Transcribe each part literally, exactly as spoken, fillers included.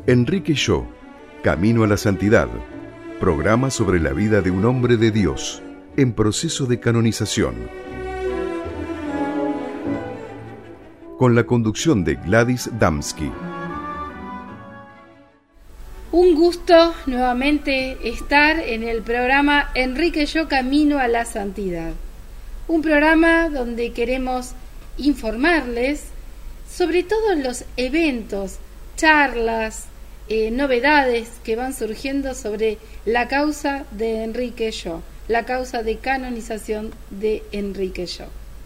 Enrique Yo, Camino a la Santidad, programa sobre la vida de un hombre de Dios en proceso de canonización. Con la conducción de Gladys Damsky. Un gusto nuevamente estar en el programa Enrique Yo, Camino a la Santidad. Un programa donde queremos informarles sobre todos los eventos, charlas, eh, novedades que van surgiendo sobre la causa de Enrique Yo, la causa de canonización de Enrique Yo.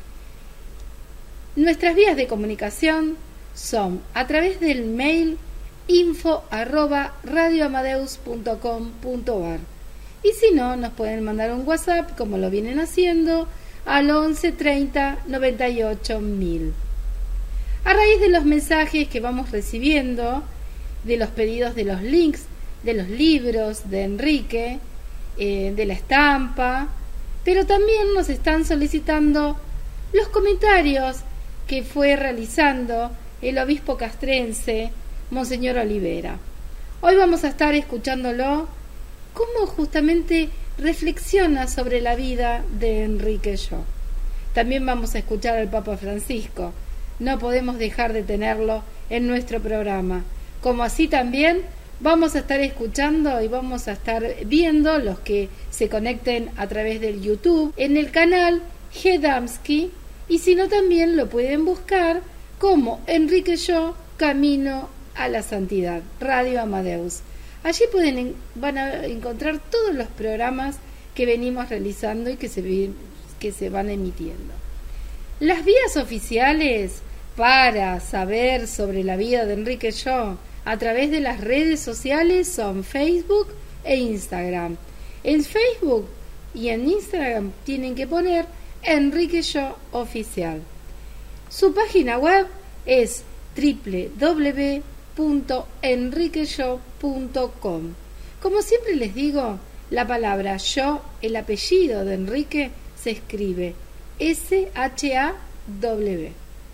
Nuestras vías de comunicación son a través del mail info arroba radioamadeus punto com punto ar, y si no, nos pueden mandar un WhatsApp como lo vienen haciendo al once treinta noventa y ocho mil. A raíz de los mensajes que vamos recibiendo, de los pedidos de los links, de los libros de Enrique, eh, de la estampa, pero también nos están solicitando los comentarios que fue realizando el obispo castrense, Monseñor Olivera. Hoy vamos a estar escuchándolo, cómo justamente reflexiona sobre la vida de Enrique Yo. También vamos a escuchar al Papa Francisco. No podemos dejar de tenerlo en nuestro programa. Como así también vamos a estar escuchando y vamos a estar viendo los que se conecten a través del YouTube en el canal G. Damsky, y si no también lo pueden buscar como Enrique Yo, Camino a la Santidad, Radio Amadeus. Allí pueden, van a encontrar todos los programas que venimos realizando y que se, que se van emitiendo. Las vías oficiales para saber sobre la vida de Enrique Yo a través de las redes sociales son Facebook e Instagram. En Facebook y en Instagram tienen que poner Enrique Yo Oficial. Su página web es doble u doble u doble u punto enrique yo punto com. Como siempre les digo, la palabra Yo, el apellido de Enrique, se escribe S H A W.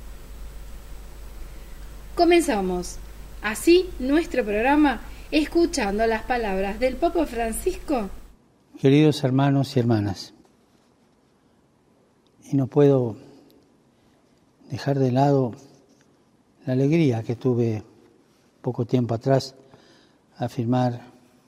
Comenzamos así nuestro programa escuchando las palabras del Papa Francisco. Queridos hermanos y hermanas, y no puedo dejar de lado la alegría que tuve poco tiempo atrás a afirmar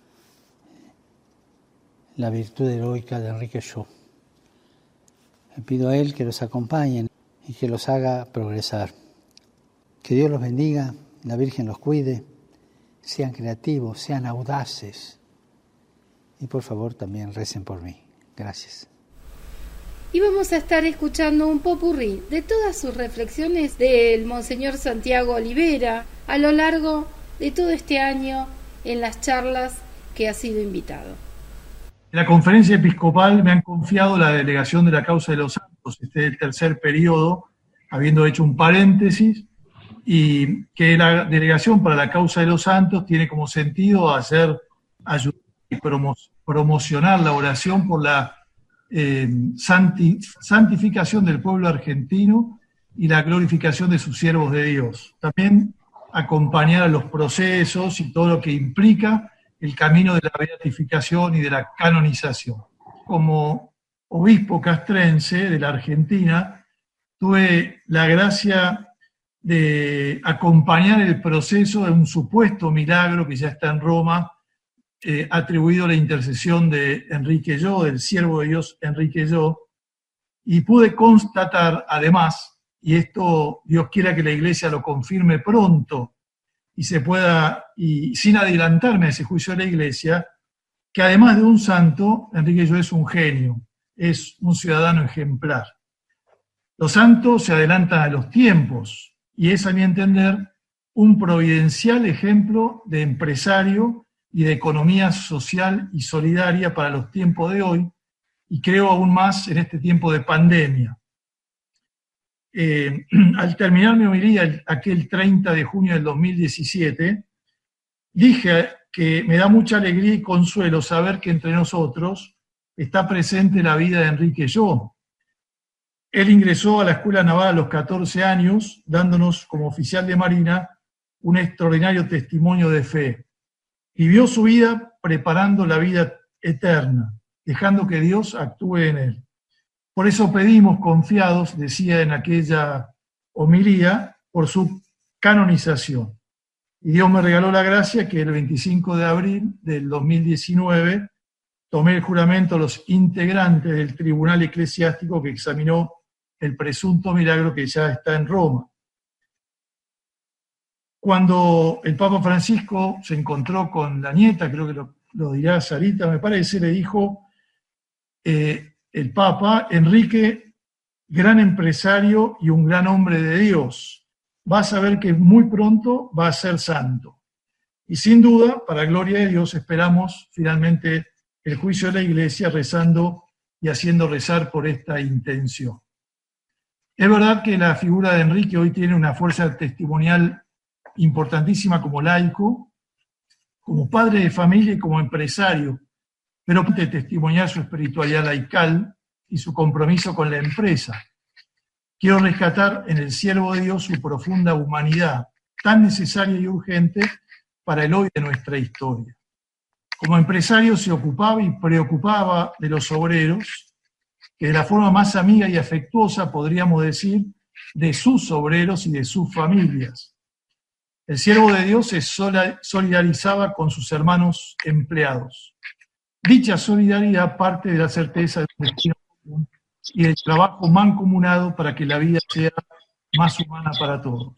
la virtud heroica de Enrique Yo. Le pido a él que los acompañe y que los haga progresar. Que Dios los bendiga, la Virgen los cuide, sean creativos, sean audaces y por favor también recen por mí. Gracias. Y vamos a estar escuchando un popurrí de todas sus reflexiones del Monseñor Santiago Olivera a lo largo de todo este año en las charlas que ha sido invitado. En la conferencia episcopal me han confiado la delegación de la causa de los santos, este es el tercer periodo, habiendo hecho un paréntesis, y que la delegación para la causa de los santos tiene como sentido hacer, ayudar y promo, promocionar la oración por la Eh, santi, santificación del pueblo argentino y la glorificación de sus siervos de Dios. También acompañar a los procesos y todo lo que implica el camino de la beatificación y de la canonización. Como obispo castrense de la Argentina, tuve la gracia de acompañar el proceso de un supuesto milagro que ya está en Roma, Eh, atribuido a la intercesión de Enrique Yo, del siervo de Dios Enrique Yo, y pude constatar además, y esto Dios quiera que la Iglesia lo confirme pronto y se pueda, y sin adelantarme a ese juicio de la Iglesia, que además de un santo, Enrique Yo es un genio, es un ciudadano ejemplar. Los santos se adelantan a los tiempos y es, a mi entender, un providencial ejemplo de empresario y de economía social y solidaria para los tiempos de hoy, y creo aún más en este tiempo de pandemia. Eh, al terminar mi homilía aquel treinta de junio del dos mil diecisiete, dije que me da mucha alegría y consuelo saber que entre nosotros está presente la vida de Enrique Yo. Él ingresó a la Escuela Naval a los catorce años, dándonos como oficial de Marina un extraordinario testimonio de fe. Vivió su vida preparando la vida eterna, dejando que Dios actúe en él. Por eso pedimos confiados, decía en aquella homilía, por su canonización. Y Dios me regaló la gracia que el veinticinco de abril del dos mil diecinueve tomé el juramento a los integrantes del tribunal eclesiástico que examinó el presunto milagro que ya está en Roma. Cuando el Papa Francisco se encontró con la nieta, creo que lo, lo dirá Sarita, me parece, le dijo eh, el Papa: Enrique, gran empresario y un gran hombre de Dios, vas a ver que muy pronto va a ser santo. Y sin duda, para gloria de Dios, esperamos finalmente el juicio de la Iglesia, rezando y haciendo rezar por esta intención. Es verdad que la figura de Enrique hoy tiene una fuerza testimonial importantísima como laico, como padre de familia y como empresario, pero de testimoniar su espiritualidad laical y su compromiso con la empresa. Quiero rescatar en el siervo de Dios su profunda humanidad, tan necesaria y urgente para el hoy de nuestra historia. Como empresario se ocupaba y preocupaba de los obreros, que de la forma más amiga y afectuosa, podríamos decir, de sus obreros y de sus familias. El siervo de Dios se solidarizaba con sus hermanos empleados. Dicha solidaridad parte de la certeza de un destino común y del trabajo mancomunado para que la vida sea más humana para todos.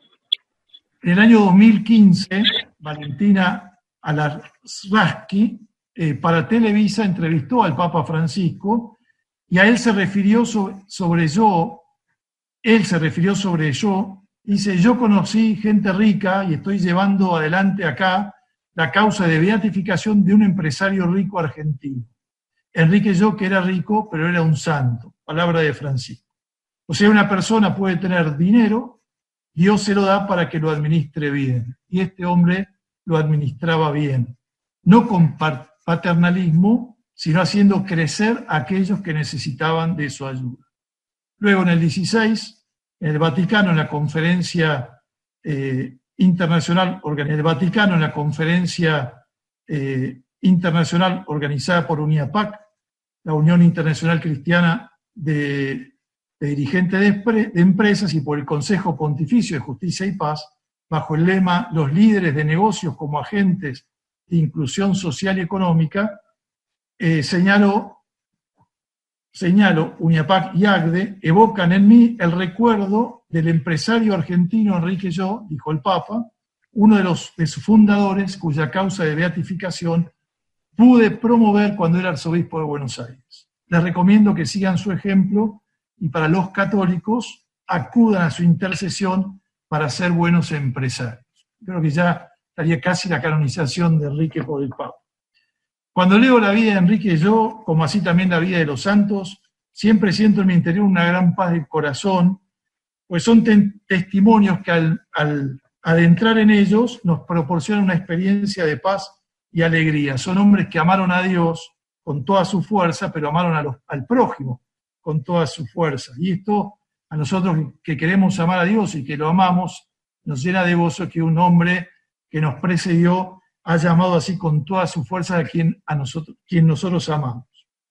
En el año dos mil quince, Valentina Alarraqui, eh, para Televisa, entrevistó al Papa Francisco y a él se refirió sobre, sobre yo, él se refirió sobre yo, dice: yo conocí gente rica y estoy llevando adelante acá la causa de beatificación de un empresario rico argentino. Enrique Yo, que era rico, pero era un santo. Palabra de Francisco. O sea, una persona puede tener dinero, Dios se lo da para que lo administre bien. Y este hombre lo administraba bien. No con paternalismo, sino haciendo crecer a aquellos que necesitaban de su ayuda. Luego, en el dieciséis, en el Vaticano, en la conferencia eh, internacional, en el Vaticano, en la conferencia eh, internacional organizada por UNIAPAC, la Unión Internacional Cristiana de, de Dirigentes de, de Empresas, y por el Consejo Pontificio de Justicia y Paz, bajo el lema "Los líderes de negocios como agentes de inclusión social y económica", eh, señaló Señalo, UNIAPAC y ACDE evocan en mí el recuerdo del empresario argentino Enrique Yo, dijo el Papa, uno de, los, de sus fundadores, cuya causa de beatificación pude promover cuando era arzobispo de Buenos Aires. Les recomiendo que sigan su ejemplo y, para los católicos, acudan a su intercesión para ser buenos empresarios. Creo que ya estaría casi la canonización de Enrique por el Papa. Cuando leo la vida de Enrique Yo, como así también la vida de los santos, siempre siento en mi interior una gran paz del corazón, pues son te- testimonios que al, al adentrar en ellos nos proporcionan una experiencia de paz y alegría. Son hombres que amaron a Dios con toda su fuerza, pero amaron a los, al prójimo con toda su fuerza. Y esto, a nosotros que queremos amar a Dios y que lo amamos, nos llena de gozo que un hombre que nos precedió ha llamado así con toda su fuerza a quien, a nosotros, quien nosotros amamos.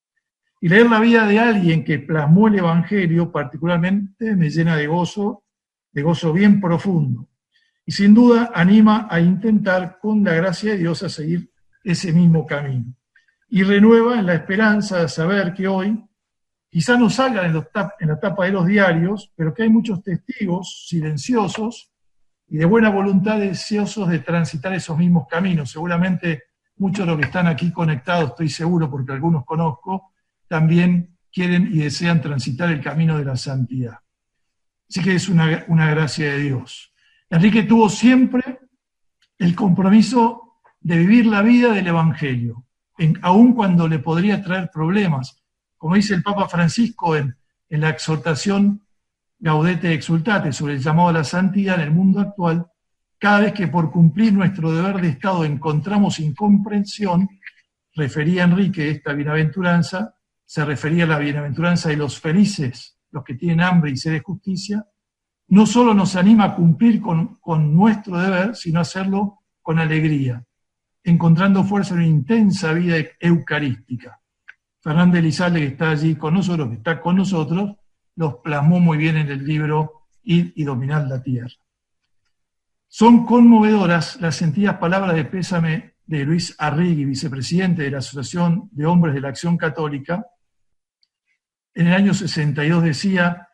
Y leer la vida de alguien que plasmó el Evangelio particularmente me llena de gozo, de gozo bien profundo. Y sin duda anima a intentar, con la gracia de Dios, a seguir ese mismo camino. Y renueva en la esperanza de saber que hoy, quizá no salgan en, los tap, en la tapa de los diarios, pero que hay muchos testigos silenciosos y de buena voluntad deseosos de transitar esos mismos caminos. Seguramente muchos de los que están aquí conectados, estoy seguro porque algunos conozco, también quieren y desean transitar el camino de la santidad. Así que es una, una gracia de Dios. Enrique tuvo siempre el compromiso de vivir la vida del Evangelio, en, aun cuando le podría traer problemas. Como dice el Papa Francisco en, en la exhortación Gaudete Exultate sobre el llamado a la santidad en el mundo actual, cada vez que por cumplir nuestro deber de Estado encontramos incomprensión, refería Enrique esta bienaventuranza, se refería a la bienaventuranza de los felices, los que tienen hambre y sed de justicia, no solo nos anima a cumplir con, con nuestro deber, sino a hacerlo con alegría, encontrando fuerza en una intensa vida eucarística. Fernández Elizalde, que está allí con nosotros, que está con nosotros, los plasmó muy bien en el libro Ir y dominar la tierra. Son conmovedoras las sentidas palabras de pésame de Luis Arrigui, vicepresidente de la Asociación de Hombres de la Acción Católica. En el año sesenta y dos decía: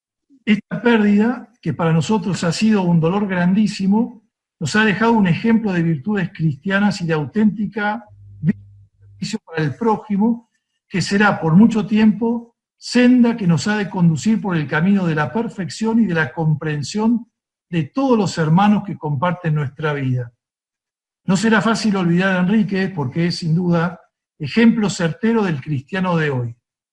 esta pérdida, que para nosotros ha sido un dolor grandísimo, nos ha dejado un ejemplo de virtudes cristianas y de auténtica servicio para el prójimo, que será por mucho tiempo senda que nos ha de conducir por el camino de la perfección y de la comprensión de todos los hermanos que comparten nuestra vida. No será fácil olvidar a Enrique, porque es sin duda ejemplo certero del cristiano de hoy,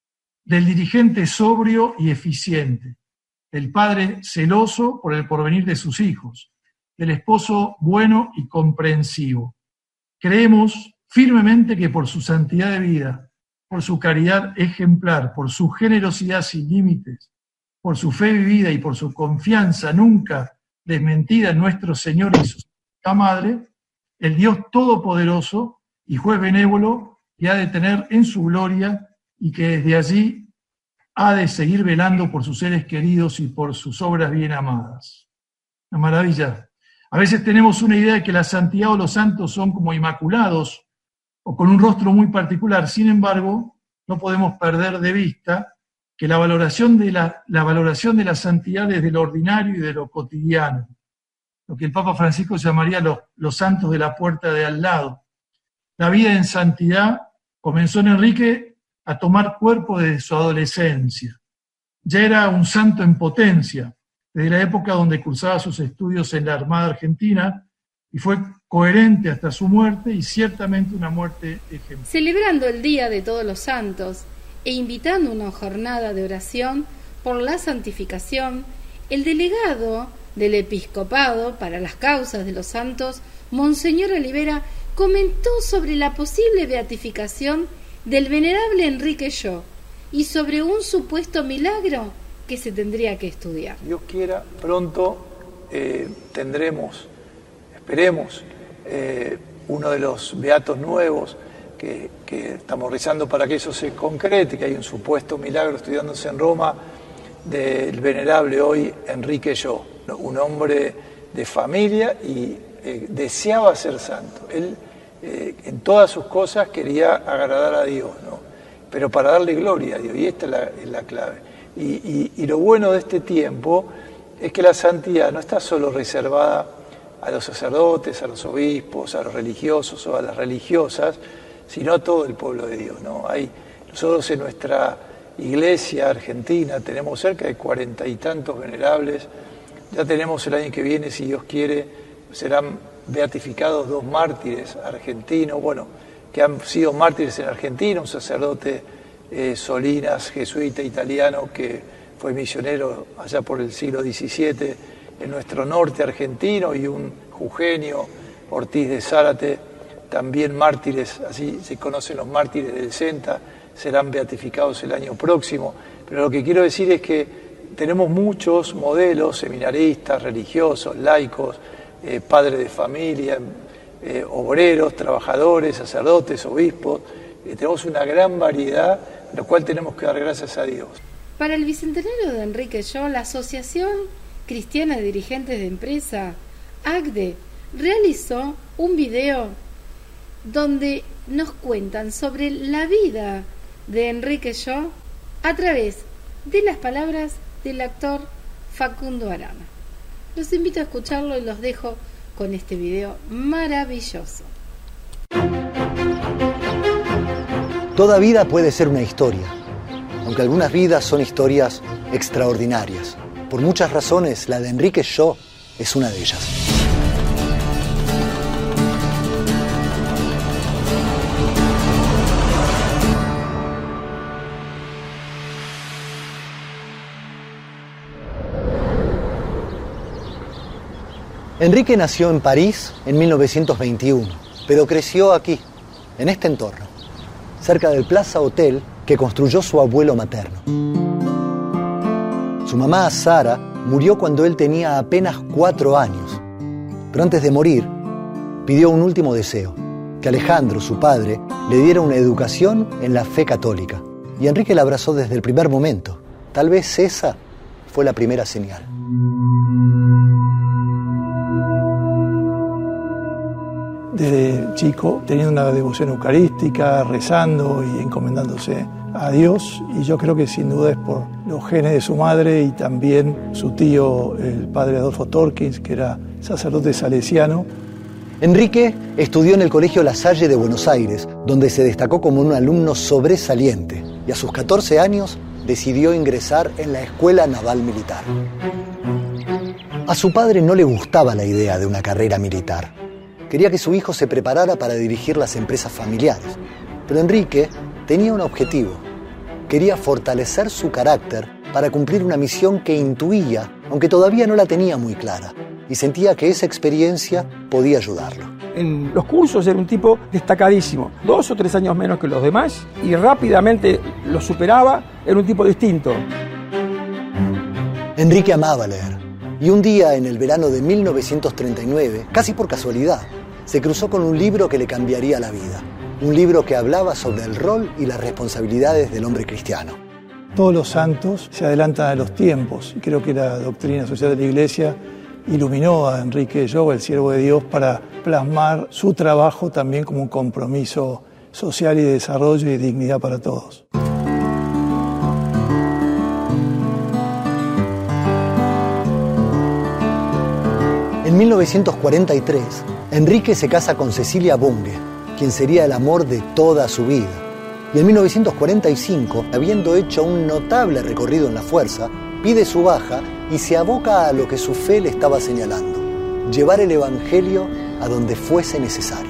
del dirigente sobrio y eficiente, del padre celoso por el porvenir de sus hijos, del esposo bueno y comprensivo. Creemos firmemente que por su santidad de vida, por su caridad ejemplar, por su generosidad sin límites, por su fe vivida y por su confianza nunca desmentida en nuestro Señor y su Santa Madre, el Dios Todopoderoso y Juez benévolo que ha de tener en su gloria y que desde allí ha de seguir velando por sus seres queridos y por sus obras bien amadas. Una maravilla. A veces tenemos una idea de que la santidad o los santos son como inmaculados o con un rostro muy particular. Sin embargo, no podemos perder de vista que la valoración de la, la valoración de la santidad es de lo ordinario y de lo cotidiano, lo que el Papa Francisco llamaría los, los santos de la puerta de al lado. La vida en santidad comenzó en Enrique a tomar cuerpo desde su adolescencia. Ya era un santo en potencia, desde la época donde cursaba sus estudios en la Armada Argentina, y fue coherente hasta su muerte, y ciertamente una muerte ejemplar. Celebrando el Día de Todos los Santos e invitando una jornada de oración por la santificación, el delegado del Episcopado para las causas de los santos, Monseñor Olivera, comentó sobre la posible beatificación del venerable Enrique Yo y sobre un supuesto milagro que se tendría que estudiar. Dios quiera, pronto eh, tendremos, esperemos, eh, uno de los beatos nuevos que, que estamos rezando para que eso se concrete, que hay un supuesto milagro estudiándose en Roma del venerable hoy Enrique Yo, un hombre de familia y eh, deseaba ser santo. Él eh, en todas sus cosas quería agradar a Dios, ¿no? Pero para darle gloria a Dios, y esta es la, es la clave. Y, y, y lo bueno de este tiempo es que la santidad no está solo reservada a los sacerdotes, a los obispos, a los religiosos o a las religiosas, sino a todo el pueblo de Dios, ¿no? Hay, nosotros en nuestra iglesia argentina tenemos cerca de cuarenta y tantos venerables. Ya tenemos el año que viene, si Dios quiere, serán beatificados dos mártires argentinos, bueno, que han sido mártires en Argentina, un sacerdote eh, Solinas, jesuita italiano, que fue misionero allá por el siglo diecisiete en nuestro norte argentino, y un jujeño, Ortiz de Zárate, también mártires, así se conocen los mártires del Senta, serán beatificados el año próximo. Pero lo que quiero decir es que tenemos muchos modelos, seminaristas, religiosos, laicos, eh, padres de familia, eh, obreros, trabajadores, sacerdotes, obispos. Eh, tenemos una gran variedad, de lo cual tenemos que dar gracias a Dios. Para el bicentenario de Enrique Yo, la Asociación Cristiana de Dirigentes de Empresa, A C D E, realizó un video donde nos cuentan sobre la vida de Enrique Yo a través de las palabras del actor Facundo Arana. Los invito a escucharlo y los dejo con este video maravilloso. Toda vida puede ser una historia, aunque algunas vidas son historias extraordinarias. Por muchas razones, la de Enrique Yo es una de ellas. Enrique nació en París en mil novecientos veintiuno, pero creció aquí, en este entorno, cerca del Plaza Hotel que construyó su abuelo materno. Su mamá, Sara, murió cuando él tenía apenas cuatro años. Pero antes de morir, pidió un último deseo, que Alejandro, su padre, le diera una educación en la fe católica. Y Enrique la abrazó desde el primer momento. Tal vez esa fue la primera señal. Desde chico, teniendo una devoción eucarística, rezando y encomendándose a Dios, y yo creo que sin duda es por los genes de su madre y también su tío, el padre Adolfo Torkins, que era sacerdote salesiano. Enrique estudió en el Colegio La Salle de Buenos Aires, donde se destacó como un alumno sobresaliente, y a sus catorce años decidió ingresar en la Escuela Naval Militar. A su padre no le gustaba la idea de una carrera militar. Quería que su hijo se preparara para dirigir las empresas familiares. Pero Enrique tenía un objetivo. Quería fortalecer su carácter para cumplir una misión que intuía, aunque todavía no la tenía muy clara, y sentía que esa experiencia podía ayudarlo. En los cursos era un tipo destacadísimo, dos o tres años menos que los demás, y rápidamente lo superaba, era un tipo distinto. Enrique amaba leer, y un día en el verano de mil novecientos treinta y nueve, casi por casualidad, se cruzó con un libro que le cambiaría la vida. Un libro que hablaba sobre el rol y las responsabilidades del hombre cristiano. Todos los santos se adelantan a los tiempos, y creo que la doctrina social de la Iglesia iluminó a Enrique Llo, el siervo de Dios, para plasmar su trabajo también como un compromiso social y de desarrollo y dignidad para todos. En mil novecientos cuarenta y tres, Enrique se casa con Cecilia Bunge, quien sería el amor de toda su vida. Y en mil novecientos cuarenta y cinco, habiendo hecho un notable recorrido en la fuerza, pide su baja y se aboca a lo que su fe le estaba señalando: llevar el Evangelio a donde fuese necesario.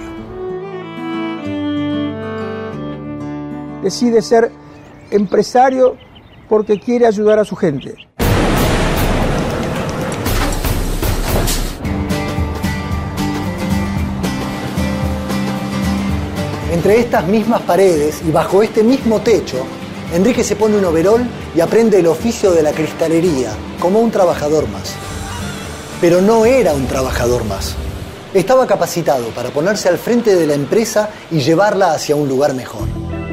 Decide ser empresario porque quiere ayudar a su gente. Entre estas mismas paredes y bajo este mismo techo, Enrique se pone un overol y aprende el oficio de la cristalería, como un trabajador más. Pero no era un trabajador más. Estaba capacitado para ponerse al frente de la empresa y llevarla hacia un lugar mejor.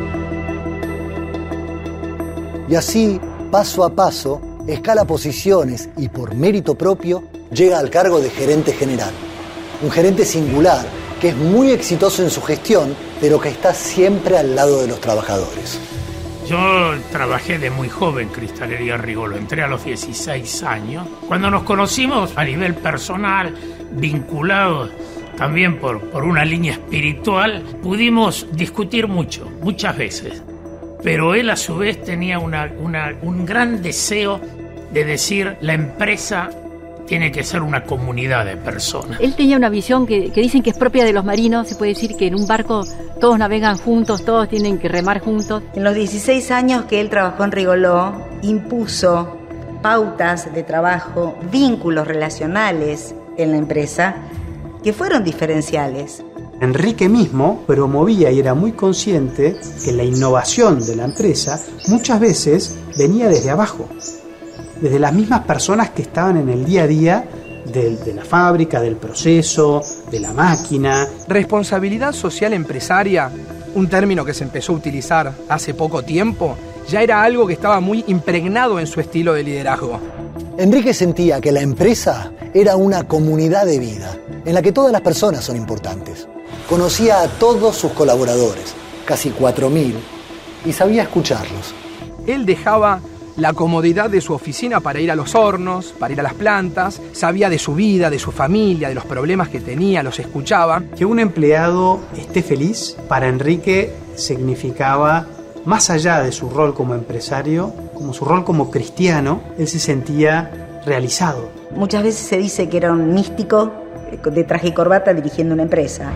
Y así, paso a paso, escala posiciones y por mérito propio llega al cargo de gerente general. Un gerente singular que es muy exitoso en su gestión, pero que está siempre al lado de los trabajadores. Yo trabajé de muy joven en Cristalería Rigolo, entré a los dieciséis años. Cuando nos conocimos a nivel personal, vinculados también por, por una línea espiritual, pudimos discutir mucho, muchas veces. Pero él a su vez tenía una, una, un gran deseo de decir: la empresa tiene que ser una comunidad de personas. Él tenía una visión que, que dicen que es propia de los marinos. Se puede decir que en un barco todos navegan juntos, todos tienen que remar juntos. En los dieciséis años que él trabajó en Rigoló, impuso pautas de trabajo, vínculos relacionales en la empresa que fueron diferenciales. Enrique mismo promovía y era muy consciente que la innovación de la empresa muchas veces venía desde abajo, desde las mismas personas que estaban en el día a día de, de la fábrica, del proceso, de la máquina. Responsabilidad social empresaria, un término que se empezó a utilizar hace poco tiempo, ya era algo que estaba muy impregnado en su estilo de liderazgo. Enrique sentía que la empresa era una comunidad de vida, en la que todas las personas son importantes. Conocía a todos sus colaboradores, casi cuatro mil, y sabía escucharlos. Él dejaba la comodidad de su oficina para ir a los hornos, para ir a las plantas, sabía de su vida, de su familia, de los problemas que tenía, los escuchaba. Que un empleado esté feliz, para Enrique significaba, más allá de su rol como empresario, como su rol como cristiano, él se sentía realizado. Muchas veces se dice que era un místico de traje y corbata dirigiendo una empresa.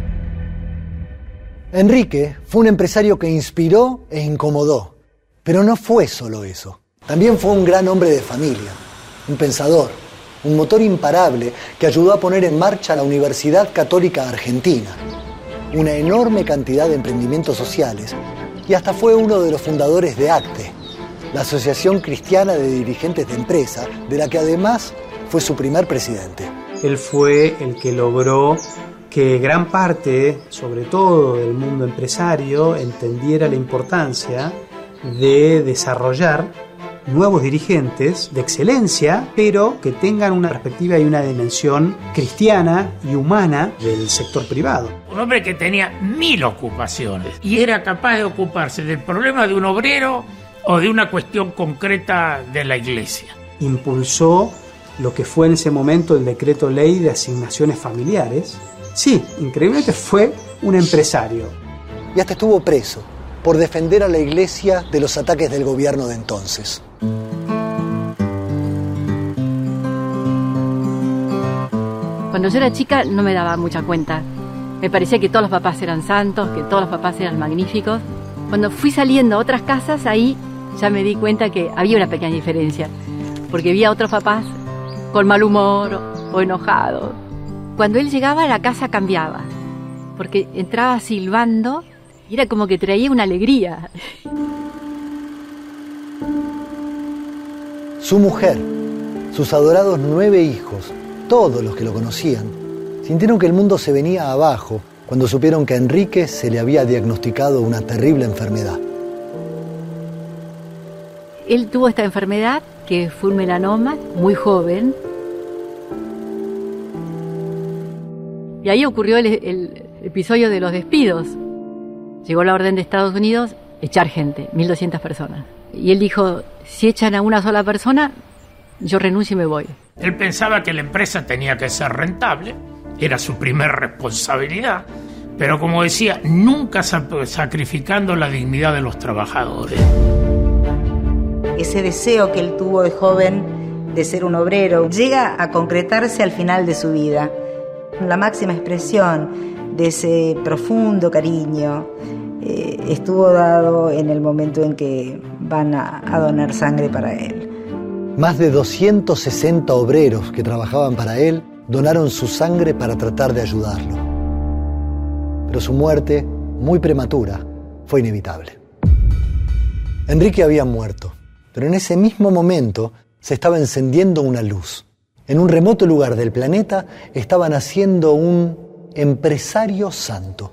Enrique fue un empresario que inspiró e incomodó. Pero no fue solo eso. También fue un gran hombre de familia, un pensador, un motor imparable que ayudó a poner en marcha la Universidad Católica Argentina, una enorme cantidad de emprendimientos sociales, y hasta fue uno de los fundadores de ACTE, la Asociación Cristiana de Dirigentes de Empresa, de la que además fue su primer presidente. Él fue el que logró que gran parte, sobre todo del mundo empresario, entendiera la importancia de desarrollar nuevos dirigentes de excelencia, pero que tengan una perspectiva y una dimensión cristiana y humana del sector privado. Un hombre que tenía mil ocupaciones y era capaz de ocuparse del problema de un obrero o de una cuestión concreta de la iglesia. Impulsó lo que fue en ese momento el decreto ley de asignaciones familiares. Sí, increíblemente fue un empresario. Y hasta estuvo preso por defender a la iglesia de los ataques del gobierno de entonces. Cuando yo era chica no me daba mucha cuenta. Me parecía que todos los papás eran santos, que todos los papás eran magníficos. Cuando fui saliendo a otras casas, ahí ya me di cuenta que había una pequeña diferencia. Porque vi a otros papás con mal humor o, o enojados. Cuando él llegaba, la casa cambiaba. Porque entraba silbando y era como que traía una alegría. Su mujer, sus adorados nueve hijos, todos los que lo conocían, sintieron que el mundo se venía abajo cuando supieron que a Enrique se le había diagnosticado una terrible enfermedad. Él tuvo esta enfermedad, que fue un melanoma, muy joven. Y ahí ocurrió el, el episodio de los despidos. Llegó la orden de Estados Unidos, echar gente, mil doscientas personas. Y él dijo, si echan a una sola persona, yo renuncio y me voy. Él pensaba que la empresa tenía que ser rentable, era su primer responsabilidad, pero como decía, nunca sacrificando la dignidad de los trabajadores. Ese deseo que él tuvo de joven de ser un obrero llega a concretarse al final de su vida. La máxima expresión de ese profundo cariño eh, estuvo dado en el momento en que van a, a donar sangre para él. Más de doscientos sesenta obreros que trabajaban para él donaron su sangre para tratar de ayudarlo. Pero su muerte, muy prematura, fue inevitable. Enrique había muerto, pero en ese mismo momento se estaba encendiendo una luz. En un remoto lugar del planeta estaba naciendo un empresario santo.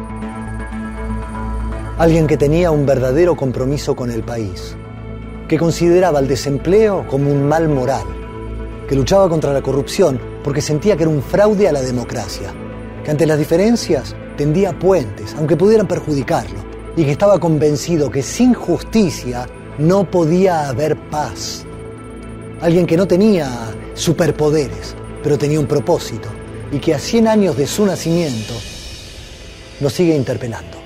Alguien que tenía un verdadero compromiso con el país, que consideraba el desempleo como un mal moral, que luchaba contra la corrupción porque sentía que era un fraude a la democracia, que ante las diferencias tendía puentes, aunque pudieran perjudicarlo, y que estaba convencido que sin justicia no podía haber paz. Alguien que no tenía superpoderes, pero tenía un propósito, y que a cien años de su nacimiento nos sigue interpelando.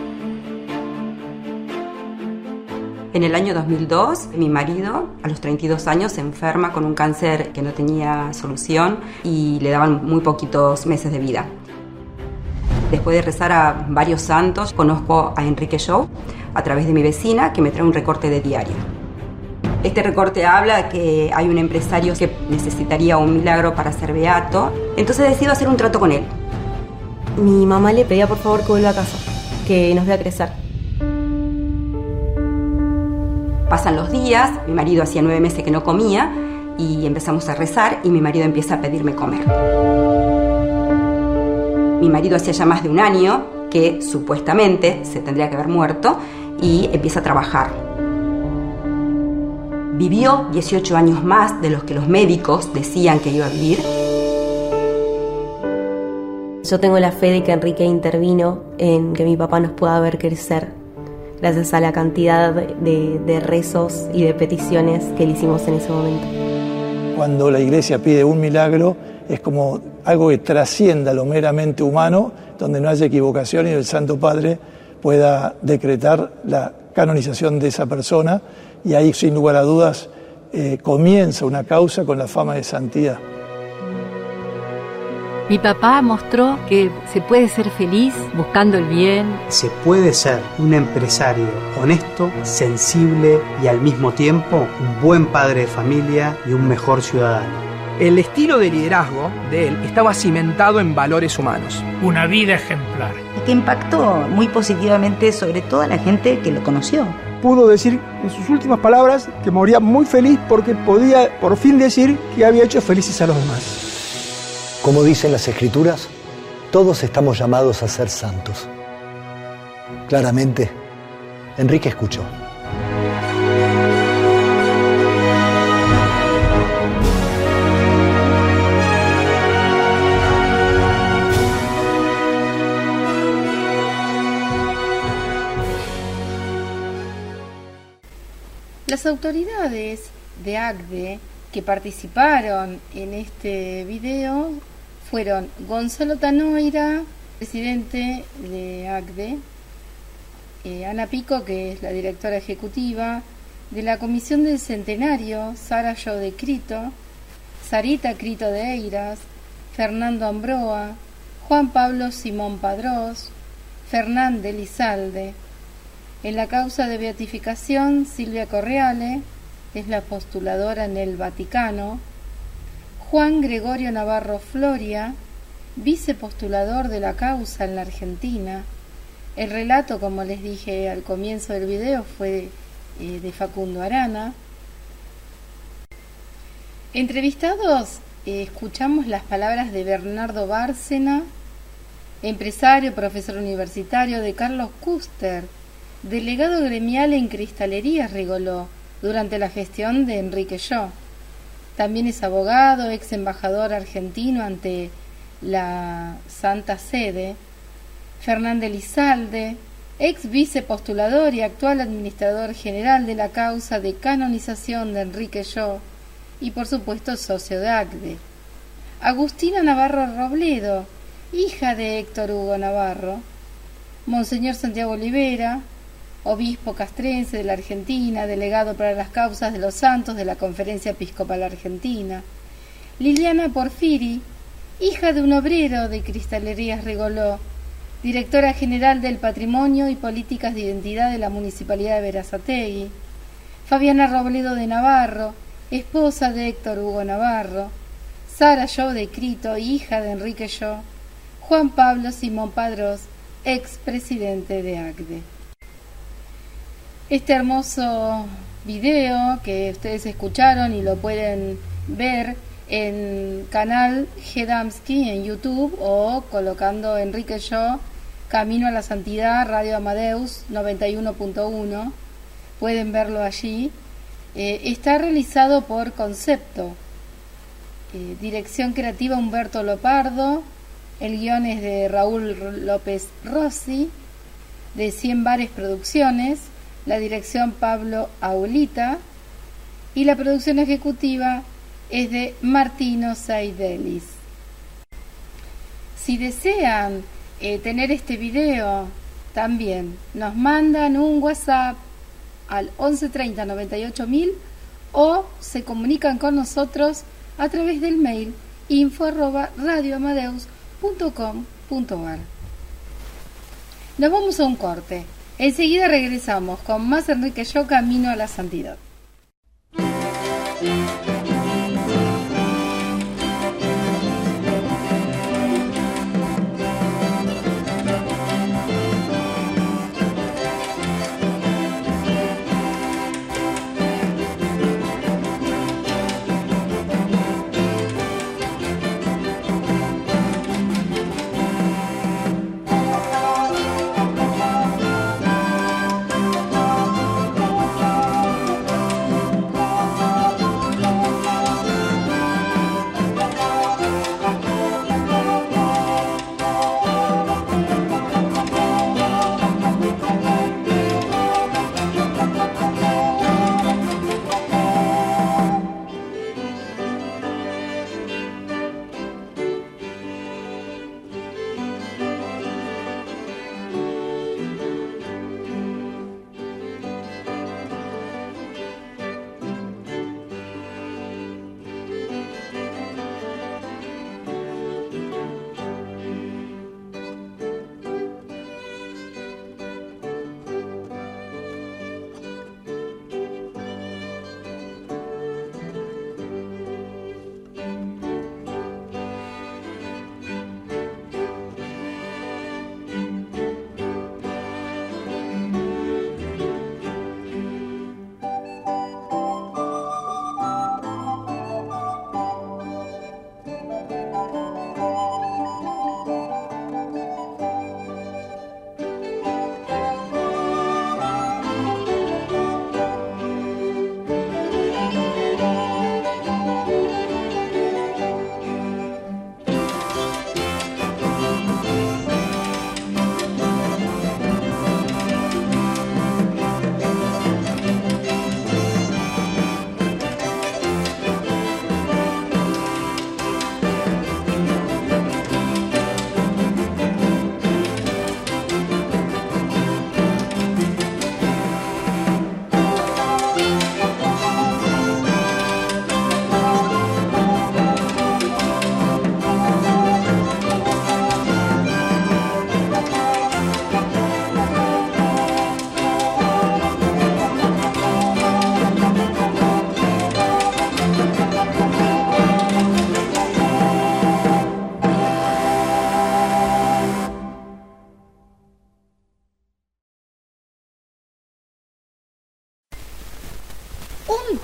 En el año dos mil dos, mi marido, a los treinta y dos años, se enferma con un cáncer que no tenía solución y le daban muy poquitos meses de vida. Después de rezar a varios santos, conozco a Enrique Shaw a través de mi vecina, que me trae un recorte de diario. Este recorte habla que hay un empresario que necesitaría un milagro para ser beato, entonces decido hacer un trato con él. Mi mamá le pedía por favor que vuelva a casa, que nos vea crecer. Pasan los días, mi marido hacía nueve meses que no comía y empezamos a rezar y mi marido empieza a pedirme comer. Mi marido hacía ya más de un año que supuestamente se tendría que haber muerto y empieza a trabajar. Vivió dieciocho años más de los que los médicos decían que iba a vivir. Yo tengo la fe de que Enrique intervino en que mi papá nos pueda ver crecer, gracias a la cantidad de, de rezos y de peticiones que le hicimos en ese momento. Cuando la Iglesia pide un milagro, es como algo que trascienda lo meramente humano, donde no haya equivocación y el Santo Padre pueda decretar la canonización de esa persona, y ahí, sin lugar a dudas, eh, comienza una causa con la fama de santidad. Mi papá mostró que se puede ser feliz buscando el bien. Se puede ser un empresario honesto, sensible y al mismo tiempo un buen padre de familia y un mejor ciudadano. El estilo de liderazgo de él estaba cimentado en valores humanos. Una vida ejemplar. Y que impactó muy positivamente sobre toda la gente que lo conoció. pudo decir en sus últimas palabras que moría muy feliz porque podía por fin decir que había hecho felices a los demás. Como dicen las Escrituras, todos estamos llamados a ser santos. Claramente, Enrique escuchó. Las autoridades de A C D E que participaron en este video fueron Gonzalo Tanoira, presidente de A C D E, eh, Ana Pico, que es la directora ejecutiva, de la Comisión del Centenario, Sara Jode Crito, Sarita Crito de Eiras, Fernando Ambroa, Juan Pablo Simón Padrós, Fernández Lizalde. En la causa de beatificación, Silvia Correale es la postuladora en el Vaticano, Juan Gregorio Navarro Floria, vicepostulador de la causa en la Argentina. El relato, como les dije al comienzo del video, fue eh, de Facundo Arana. Entrevistados, eh, escuchamos las palabras de Bernardo Bárcena, empresario, profesor universitario, de Carlos Custer, delegado gremial en Cristalerías Rigoló, durante la gestión de Enrique Yo. También es abogado, ex embajador argentino ante la Santa Sede. Fernández Lizalde, ex vicepostulador y actual administrador general de la causa de canonización de Enrique Yo, y por supuesto socio de A C D E. Agustina Navarro Robledo, hija de Héctor Hugo Navarro. Monseñor Santiago Olivera, obispo castrense de la Argentina, delegado para las causas de los santos de la Conferencia Episcopal Argentina. Liliana Porfiri, hija de un obrero de Cristalerías Rigoló, directora general del Patrimonio y Políticas de Identidad de la Municipalidad de Berazategui. Fabiana Robledo de Navarro, esposa de Héctor Hugo Navarro. Sara Jode Crito, hija de Enrique Yo. Juan Pablo Simón Padrós, expresidente de A C D E. Este hermoso video que ustedes escucharon y lo pueden ver en canal Gedamski en YouTube o colocando Enrique Yo, Camino a la Santidad, Radio Amadeus noventa y uno punto uno, pueden verlo allí. Eh, está realizado por Concepto, eh, dirección creativa Humberto Lopardo, el guión es de Raúl López Rossi, de Cien Bares Producciones, la dirección Pablo Aulita y la producción ejecutiva es de Martino Saidelis. Si desean eh, tener este video, también nos mandan un WhatsApp al once treinta noventa y ocho mil o se comunican con nosotros a través del mail info arroba radioamadeus punto com punto ar. Nos vamos a un corte. Enseguida regresamos con más Enrique Yo, Camino a la Santidad.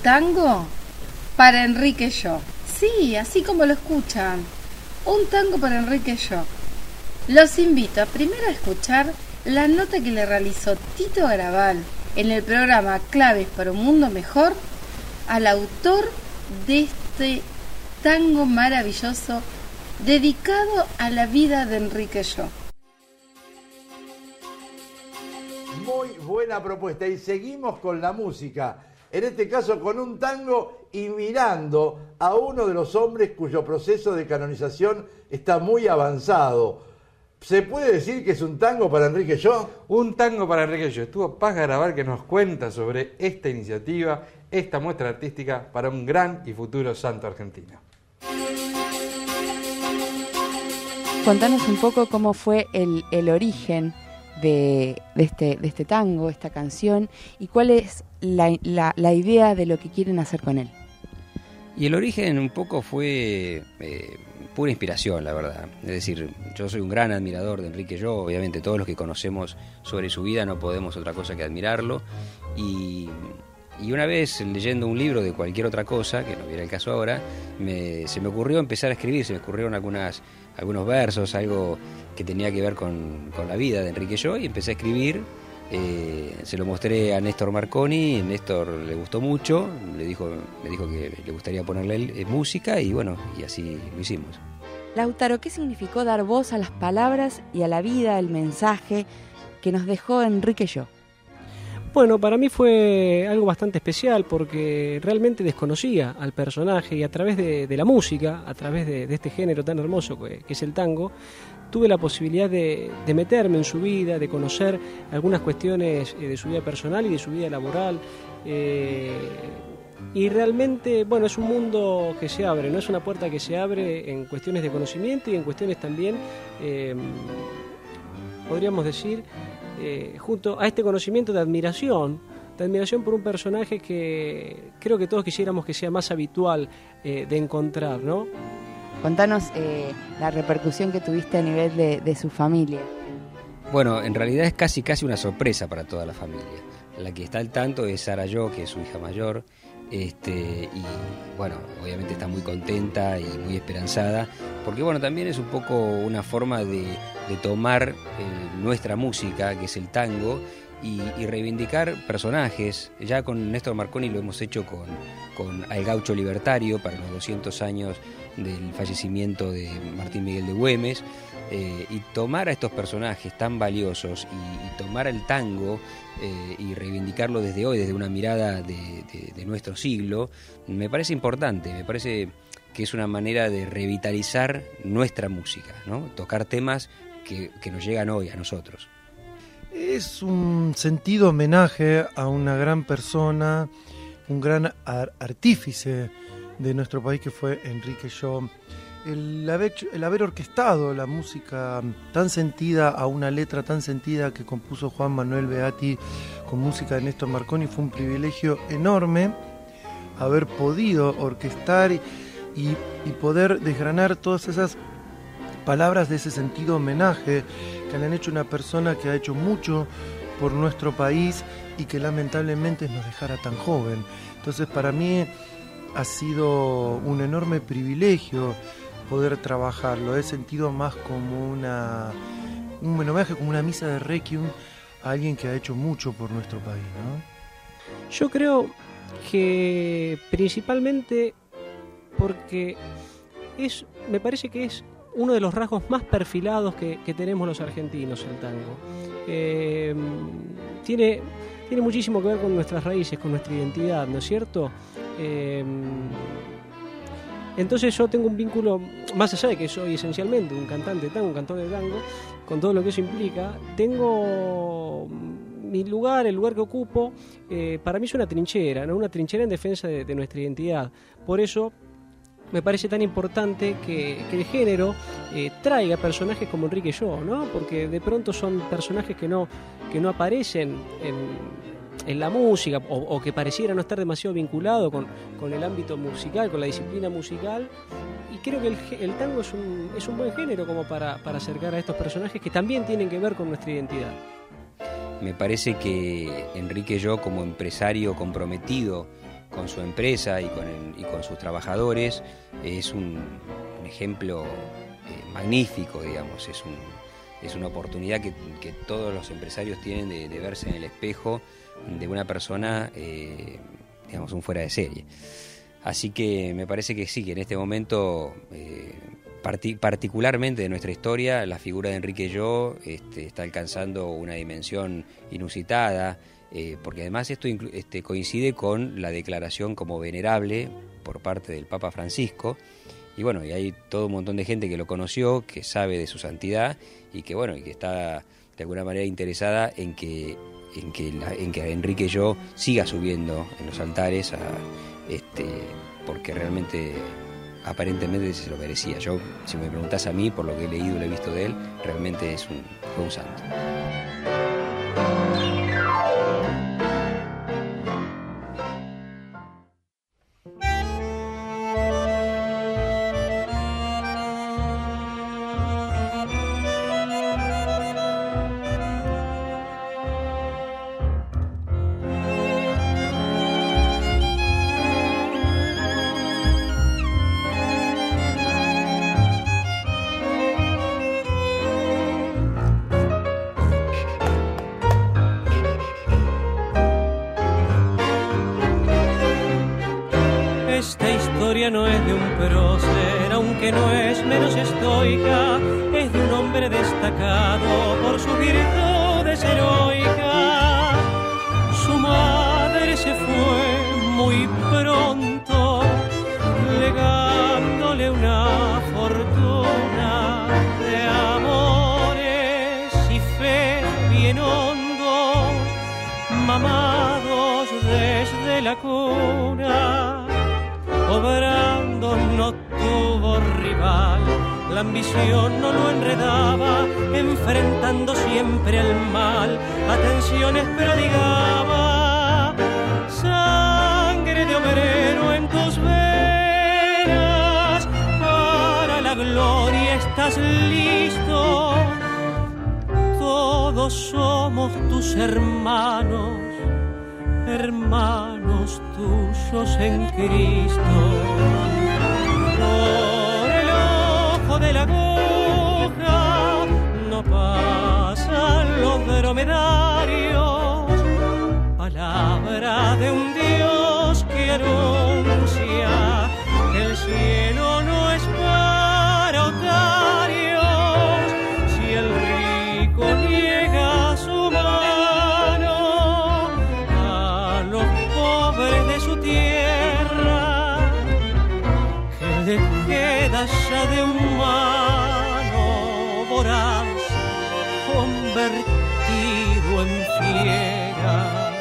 tango para Enrique Yo. Sí, así como lo escuchan. Un tango para Enrique Yo. Los invito a primero a escuchar la nota que le realizó Tito Garabal en el programa Claves para un Mundo Mejor al autor de este tango maravilloso dedicado a la vida de Enrique Yo. Muy buena propuesta y seguimos con la música, en este caso con un tango y mirando a uno de los hombres cuyo proceso de canonización está muy avanzado. ¿Se puede decir que es un tango para Enrique Yo? Un tango para Enrique Yo. Estuvo Paz Garabal que nos cuenta sobre esta iniciativa, esta muestra artística para un gran y futuro santo argentino. Contanos un poco cómo fue el, el origen de, de, este, de este tango, esta canción, y cuál es la, la, la idea de lo que quieren hacer con él. Y el origen un poco fue eh, pura inspiración, la verdad. Es decir, yo soy un gran admirador de Enrique Yo, obviamente todos los que conocemos sobre su vida no podemos otra cosa que admirarlo, y, y una vez leyendo un libro de cualquier otra cosa, que no viera el caso ahora, me, se me ocurrió empezar a escribir, se me ocurrieron algunas, algunos versos, algo que tenía que ver con, con la vida de Enrique Yo, y empecé a escribir. Eh, se lo mostré a Néstor Marconi, Néstor le gustó mucho, le dijo, me dijo que le gustaría ponerle eh, música y bueno, y así lo hicimos. Lautaro, ¿qué significó dar voz a las palabras y a la vida, el mensaje que nos dejó Enrique Yo? Bueno, para mí fue algo bastante especial porque realmente desconocía al personaje y a través de, de la música, a través de, de este género tan hermoso que, que es el tango, tuve la posibilidad de, de meterme en su vida, de conocer algunas cuestiones de su vida personal y de su vida laboral. Eh, y realmente, bueno, es un mundo que se abre, no es una puerta que se abre en cuestiones de conocimiento y en cuestiones también, eh, podríamos decir, eh, junto a este conocimiento de admiración, de admiración por un personaje que creo que todos quisiéramos que sea más habitual eh, de encontrar, ¿no? Contanos eh, la repercusión que tuviste a nivel de, de su familia. Bueno, en realidad es casi casi una sorpresa para toda la familia. La que está al tanto es Sara Yo, que es su hija mayor, este, y bueno, obviamente está muy contenta y muy esperanzada, porque bueno, también es un poco una forma de, de tomar eh, nuestra música, que es el tango, y, y reivindicar personajes. Ya con Néstor Marconi lo hemos hecho con, con El Gaucho Libertario para los doscientos años del fallecimiento de Martín Miguel de Güemes, eh, y tomar a estos personajes tan valiosos y, y tomar el tango eh, y reivindicarlo desde hoy, desde una mirada de, de, de nuestro siglo, me parece importante, me parece que es una manera de revitalizar nuestra música, ¿no? Tocar temas que, que nos llegan hoy a nosotros. Es un sentido homenaje a una gran persona, un gran ar- artífice de nuestro país que fue Enrique Yo. El haber, el haber orquestado la música tan sentida a una letra tan sentida que compuso Juan Manuel Beati con música de Néstor Marconi fue un privilegio enorme. Haber podido orquestar y, y, y poder desgranar todas esas palabras de ese sentido homenaje que le han hecho una persona que ha hecho mucho por nuestro país y que lamentablemente nos dejara tan joven. Entonces para mí ha sido un enorme privilegio poder trabajarlo. He sentido más como una un homenaje, como una misa de requiem a alguien que ha hecho mucho por nuestro país, ¿no? Yo creo que principalmente porque es, me parece que es uno de los rasgos más perfilados que, que tenemos los argentinos, el tango. Eh, tiene, tiene muchísimo que ver con nuestras raíces, con nuestra identidad, ¿no es cierto? Eh, entonces yo tengo un vínculo, más allá de que soy esencialmente un cantante de tango, un cantor de tango, con todo lo que eso implica, tengo mi lugar, el lugar que ocupo, eh, para mí es una trinchera, ¿no? Una trinchera en defensa de, de nuestra identidad. Por eso me parece tan importante que, que el género eh, traiga personajes como Enrique Yo, ¿no? Porque de pronto son personajes que no, que no aparecen en, en la música o, o que pareciera no estar demasiado vinculado con, con el ámbito musical, con la disciplina musical. Y creo que el, el tango es un, es un buen género como para, para acercar a estos personajes que también tienen que ver con nuestra identidad. Me parece que Enrique Yo, como empresario comprometido con su empresa y con, el, y con sus trabajadores, es un, un ejemplo eh, magnífico, digamos, es, un, es una oportunidad que, que todos los empresarios tienen de, de verse en el espejo de una persona, eh, digamos, un fuera de serie. Así que me parece que sí, que en este momento, eh, parti- particularmente de nuestra historia, la figura de Enrique Llo este, está alcanzando una dimensión inusitada, eh, porque además esto inclu- este, coincide con la declaración como venerable por parte del Papa Francisco, y bueno, y hay todo un montón de gente que lo conoció, que sabe de su santidad, y que bueno, y que está de alguna manera interesada en que, en que, la, en que Enrique Llo siga subiendo en los altares a... Este, porque realmente aparentemente se lo merecía. Yo, si me preguntás a mí, por lo que he leído y lo he visto de él, realmente es un, fue un santo. No es de un prócer, aunque no es menos estoica, es de un hombre destacado por sus virtudes heroicas. Su madre se fue muy pronto, legándole una fortuna de amores y fe bien hondos, mamados desde la cuna. Obrando no tuvo rival, la ambición no lo enredaba, enfrentando siempre al mal, atenciones prodigaba. Sangre de obrero en tus venas, para la gloria estás listo. Todos somos tus hermanos, hermanos tuyos en Cristo. Por el ojo de la aguja no pasan los dromedarios, palabra de un Dios que anuncia que el cielo no es para otarios. Si el rico niega su mano a los pobres de su tierra, que le queda ya de humano voraz convertido en fiera.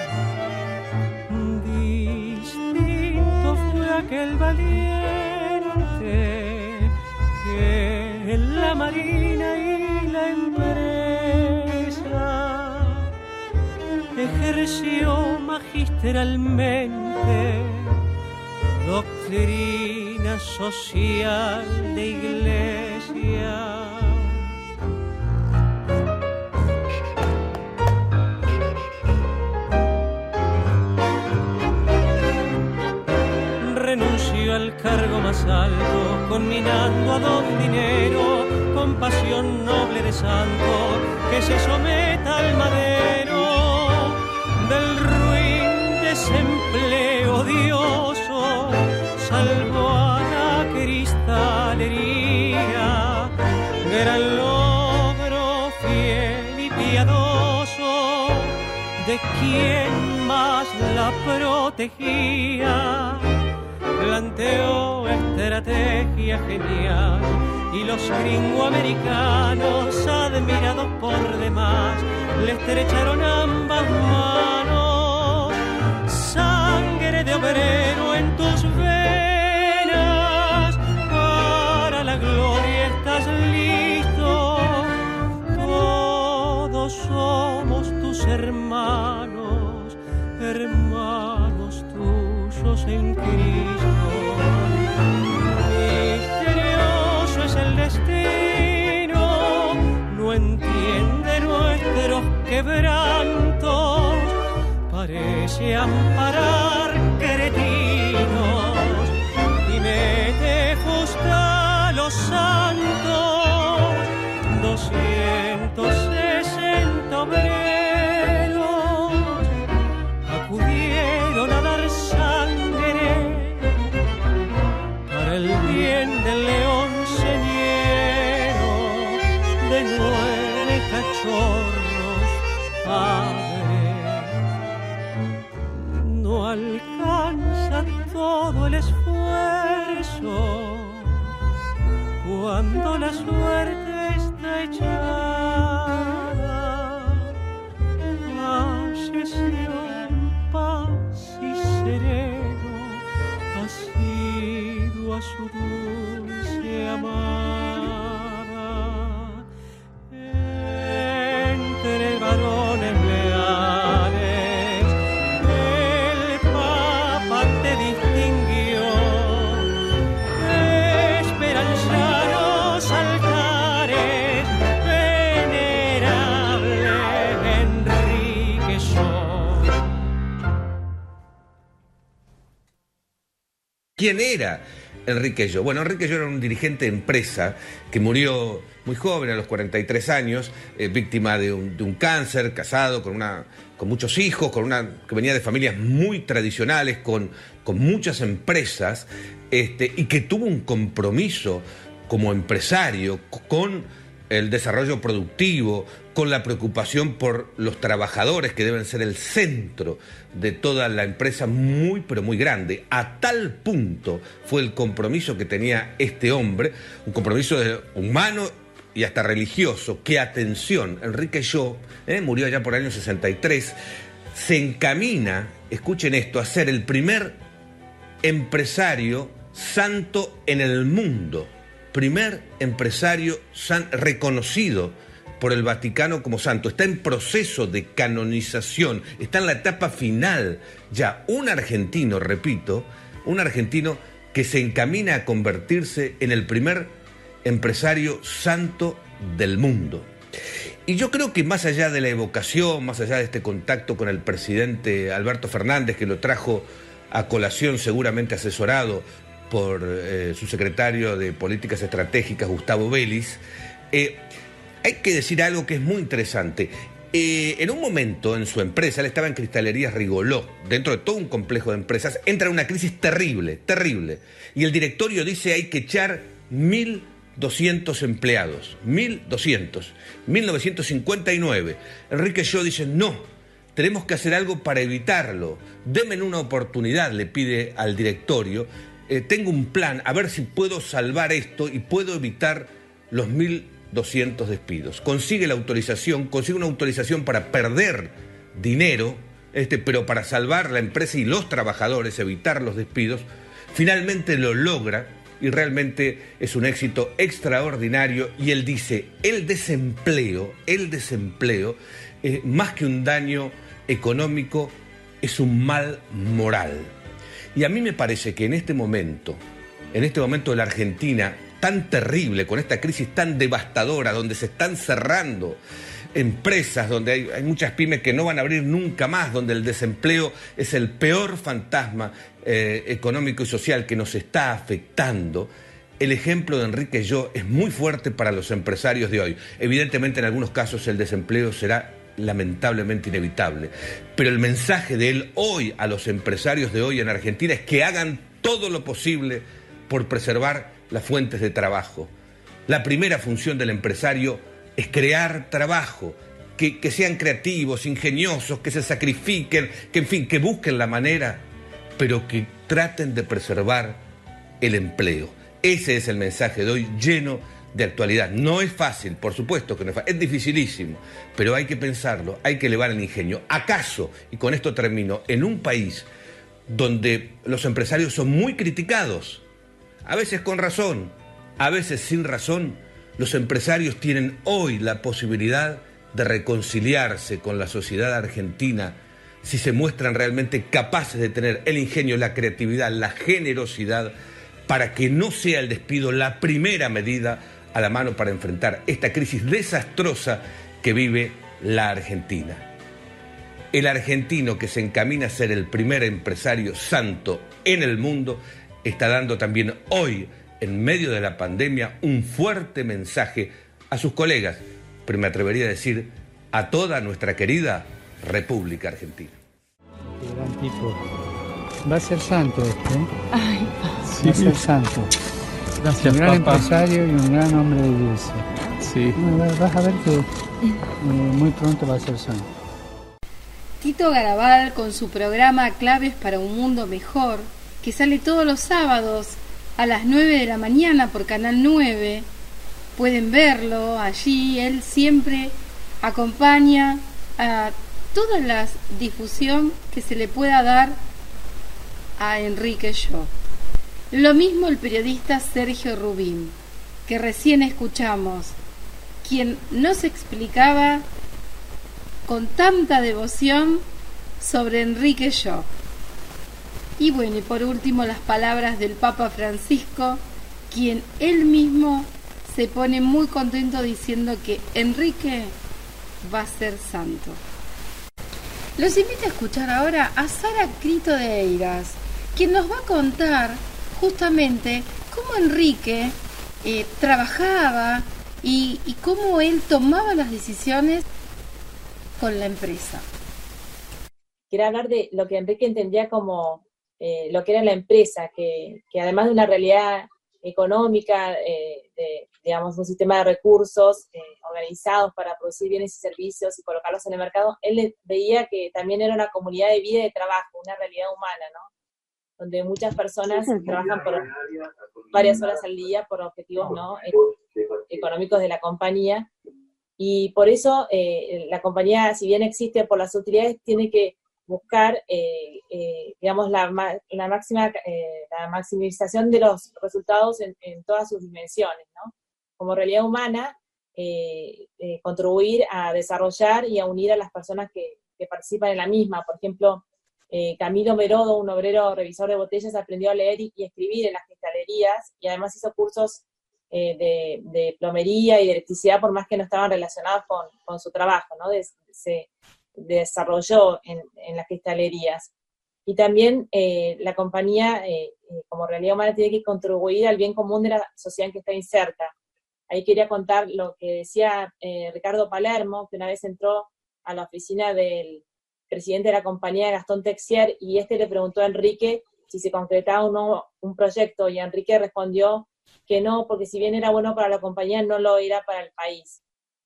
Distinto fue aquel valiente que en la marina y la empresa ejerció magistralmente doctrina social de iglesia. Renunció al cargo más alto, conminando a don dinero, con pasión noble de santo, que se someta al madero. Del ruin desempleo odioso salvó a la cristalería, gran logro fiel y piadoso de quien más la protegía. Planteó estrategia genial y los gringoamericanos, admirados por demás, le estrecharon ambas manos. Sangre de obrero en tus venas, para la gloria estás listo. Todos somos tus hermanos, hermanos tuyos en Cristo. Misterioso es el destino, no entiende nuestros quebrantos, parece amparar cretir hornos, padre. No alcanza todo el esfuerzo cuando la suerte está echada. Asesión, paz y sereno ha sido a su dulce amada. Entre varones leales el Papa te distinguió, esperanzados altares, venerable Enrique Shaw. ¿Quién era Enrique Shaw? Bueno, Enrique Shaw era un dirigente de empresa que murió muy joven, a los cuarenta y tres años, eh, víctima de un, de un cáncer, casado, con, una, con muchos hijos, con una, que venía de familias muy tradicionales, con, con muchas empresas, este, y que tuvo un compromiso como empresario con el desarrollo productivo, con la preocupación por los trabajadores, que deben ser el centro de toda la empresa, muy pero muy grande. A tal punto fue el compromiso que tenía este hombre, un compromiso de, humano y hasta religioso, que, atención, Enrique Shaw, eh, murió allá por el año sesenta y tres, se encamina, escuchen esto, a ser el primer empresario santo en el mundo. Primer empresario san, reconocido por el Vaticano como santo. Está en proceso de canonización, está en la etapa final ya. Un argentino, repito, un argentino que se encamina a convertirse en el primer empresario santo del mundo. Y yo creo que más allá de la evocación, más allá de este contacto con el presidente Alberto Fernández, que lo trajo a colación seguramente asesorado por eh, su secretario de Políticas Estratégicas, Gustavo Vélez, eh, hay que decir algo que es muy interesante. Eh, en un momento en su empresa, él estaba en Cristalerías Rigoló, dentro de todo un complejo de empresas, entra en una crisis terrible, terrible, y el directorio dice hay que echar mil doscientos empleados, mil doscientos, mil novecientos cincuenta y nueve. Enrique Shaw dice no, tenemos que hacer algo para evitarlo, denme una oportunidad, le pide al directorio. Eh, tengo un plan, a ver si puedo salvar esto y puedo evitar los mil doscientos despidos. Consigue la autorización, consigue una autorización para perder dinero, este, pero para salvar la empresa y los trabajadores, evitar los despidos. Finalmente lo logra y realmente es un éxito extraordinario. Y él dice, el desempleo, el desempleo, eh, más que un daño económico, es un mal moral. Y a mí me parece que en este momento, en este momento de la Argentina tan terrible, con esta crisis tan devastadora, donde se están cerrando empresas, donde hay, hay muchas pymes que no van a abrir nunca más, donde el desempleo es el peor fantasma eh, económico y social que nos está afectando, el ejemplo de Enrique Shaw es muy fuerte para los empresarios de hoy. Evidentemente, en algunos casos el desempleo será lamentablemente inevitable, pero el mensaje de él hoy a los empresarios de hoy en Argentina es que hagan todo lo posible por preservar las fuentes de trabajo. La primera función del empresario es crear trabajo, que, que sean creativos, ingeniosos, que se sacrifiquen, que en fin, que busquen la manera, pero que traten de preservar el empleo. Ese es el mensaje de hoy, lleno de actualidad. No es fácil, por supuesto que no es fácil, es dificilísimo, pero hay que pensarlo, hay que elevar el ingenio. ¿Acaso, y con esto termino, en un país donde los empresarios son muy criticados, a veces con razón, a veces sin razón, los empresarios tienen hoy la posibilidad de reconciliarse con la sociedad argentina si se muestran realmente capaces de tener el ingenio, la creatividad, la generosidad, para que no sea el despido la primera medida a la mano para enfrentar esta crisis desastrosa que vive la Argentina. El argentino que se encamina a ser el primer empresario santo en el mundo está dando también hoy, en medio de la pandemia, un fuerte mensaje a sus colegas, pero me atrevería a decir a toda nuestra querida República Argentina. Qué gran tipo. Va a ser santo este, ¿eh? Ay, sí. Va a ser santo. Gracias, un gran papá. empresario y un gran hombre de iglesia. Sí. Bueno, vas a ver que y muy pronto va a ser Santo. Tito Garabal con su programa Claves para un Mundo Mejor, que sale todos los sábados a las nueve de la mañana por Canal nueve. Pueden verlo allí, él siempre acompaña a toda la difusión que se le pueda dar a Enrique Yo. Lo mismo el periodista Sergio Rubín, que recién escuchamos, quien nos explicaba con tanta devoción sobre Enrique Yo. Y bueno, y por último las palabras del Papa Francisco, quien él mismo se pone muy contento diciendo que Enrique va a ser santo. Los invito a escuchar ahora a Sara Crito de Eiras, quien nos va a contar justamente cómo Enrique eh, trabajaba y, y cómo él tomaba las decisiones con la empresa. Quiero hablar de lo que Enrique entendía como eh, lo que era la empresa, que, que además de una realidad económica, eh, de, digamos, un sistema de recursos eh, organizados para producir bienes y servicios y colocarlos en el mercado, él veía que también era una comunidad de vida y de trabajo, una realidad humana, ¿no? Donde muchas personas trabajan por varias horas al día por objetivos, ¿no?, económicos de la compañía. Y por eso eh, la compañía, si bien existe por las utilidades, tiene que buscar, eh, eh, digamos, la, la máxima eh, la maximización de los resultados en, en todas sus dimensiones, ¿no? Como realidad humana, eh, eh, contribuir a desarrollar y a unir a las personas que, que participan en la misma. Por ejemplo, eh, Camilo Merodo, un obrero revisor de botellas, aprendió a leer y, y escribir en las cristalerías y además hizo cursos eh, de, de plomería y de electricidad, por más que no estaban relacionados con, con su trabajo, ¿no? De, se desarrolló en, en las cristalerías. Y también eh, la compañía, eh, como realidad humana, tiene que contribuir al bien común de la sociedad en que está inserta. Ahí quería contar lo que decía eh, Ricardo Palermo, que una vez entró a la oficina del presidente de la compañía, Gastón Texier, y este le preguntó a Enrique si se concretaba o no un proyecto, y Enrique respondió que no, porque si bien era bueno para la compañía, no lo era para el país.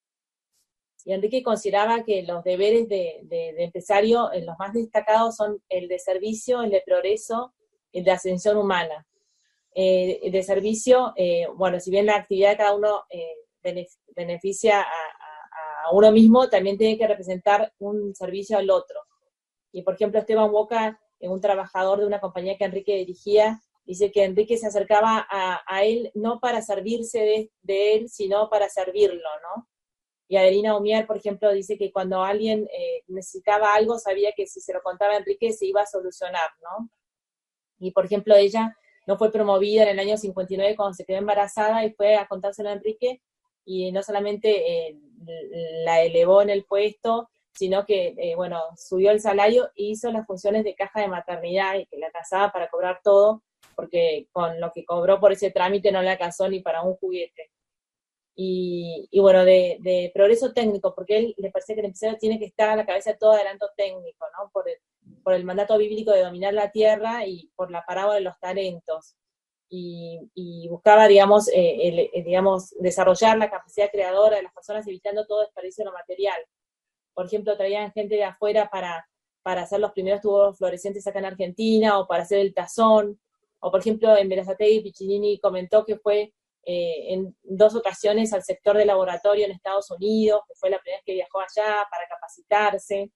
Y Enrique consideraba que los deberes de, de, de empresario, eh, los más destacados son el de servicio, el de progreso, el de ascensión humana. Eh, el de servicio, eh, bueno, si bien la actividad de cada uno eh, benef- beneficia a, a, a uno mismo, también tiene que representar un servicio al otro. Y por ejemplo, Esteban Boca, eh, un trabajador de una compañía que Enrique dirigía, dice que Enrique se acercaba a, a él no para servirse de, de él, sino para servirlo, ¿no? Y Adelina Omier, por ejemplo, dice que cuando alguien eh, necesitaba algo, sabía que si se lo contaba a Enrique se iba a solucionar, ¿no? Y, por ejemplo, ella no fue promovida en el año cincuenta y nueve cuando se quedó embarazada y fue a contárselo a Enrique, y no solamente eh, la elevó en el puesto, sino que, eh, bueno, subió el salario e hizo las funciones de caja de maternidad y que le alcanzaba para cobrar todo, porque con lo que cobró por ese trámite no le alcanzó ni para un juguete. Y, y bueno, de, de progreso técnico, porque él le parecía que el empresario tiene que estar a la cabeza de todo adelanto técnico, ¿no? Por el, por el mandato bíblico de dominar la tierra y por la parábola de los talentos. Y, y buscaba, digamos, eh, el, el, digamos, desarrollar la capacidad creadora de las personas, evitando todo desperdicio de lo material. Por ejemplo, traían gente de afuera para, para hacer los primeros tubos fluorescentes acá en Argentina, o para hacer el tazón. O, por ejemplo, en Berazategui, Piccinini comentó que fue Eh, en dos ocasiones al sector de laboratorio en Estados Unidos, que fue la primera vez que viajó allá para capacitarse.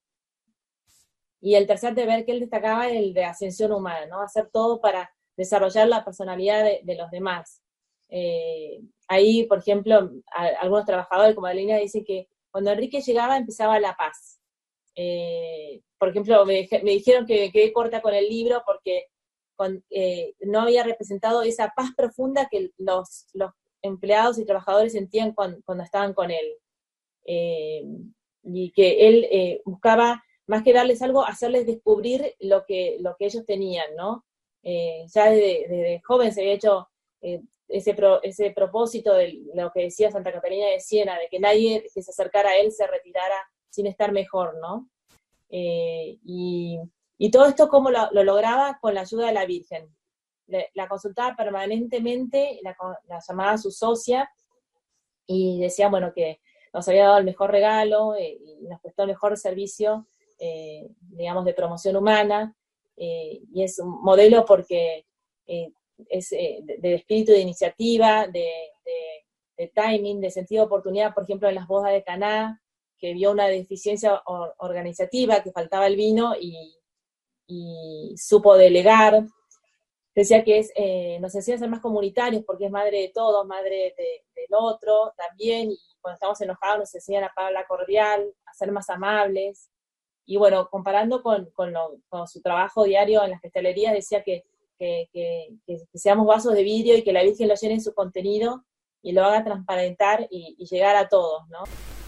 Y el tercer deber que él destacaba era el de ascensión humana, ¿no? Hacer todo para desarrollar la personalidad de, de los demás. Eh, ahí, por ejemplo, a, algunos trabajadores como Adelina dicen que cuando Enrique llegaba empezaba la paz. Eh, por ejemplo, me, me dijeron que me quedé corta con el libro porque Con, eh, no había representado esa paz profunda que los, los empleados y trabajadores sentían cuando, cuando estaban con él. Eh, y que él eh, buscaba, más que darles algo, hacerles descubrir lo que, lo que ellos tenían, ¿no? Eh, ya desde, desde joven se había hecho eh, ese, pro, ese propósito de lo que decía Santa Catalina de Siena, de que nadie que se acercara a él se retirara sin estar mejor, ¿no? Eh, y... Y todo esto, ¿cómo lo, lo lograba? Con la ayuda de la Virgen. Le, la consultaba permanentemente, la, la llamaba su socia, y decía, bueno, que nos había dado el mejor regalo eh, y nos prestó el mejor servicio, eh, digamos, de promoción humana, eh, y es un modelo porque eh, es eh, de, de espíritu de iniciativa, de, de, de timing, de sentido de oportunidad, por ejemplo, en las bodas de Caná, que vio una deficiencia or, organizativa, que faltaba el vino y, y supo delegar. Decía que es, eh, nos enseña a ser más comunitarios porque es madre de todos, madre de, del otro también, y cuando estamos enojados nos enseñan a hablar cordial, a ser más amables. Y bueno, comparando con, con, lo, con su trabajo diario en las cristalerías, decía que, que, que, que, que seamos vasos de vidrio y que la Virgen lo llene en su contenido y lo haga transparentar y, y llegar a todos, ¿no?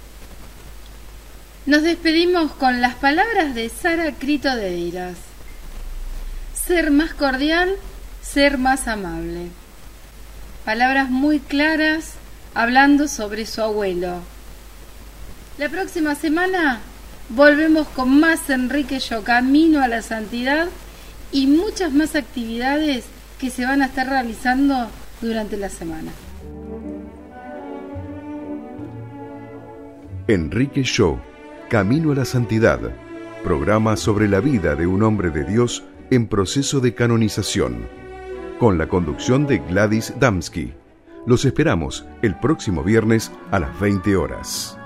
Nos despedimos con las palabras de Sara Crito de Eiras. Ser más cordial, ser más amable. Palabras muy claras hablando sobre su abuelo. La próxima semana volvemos con más Enrique Yo, Camino a la Santidad, y muchas más actividades que se van a estar realizando durante la semana. Enrique Yo, Camino a la Santidad, programa sobre la vida de un hombre de Dios en proceso de canonización, con la conducción de Gladys Damsky. Los esperamos el próximo viernes a las veinte horas.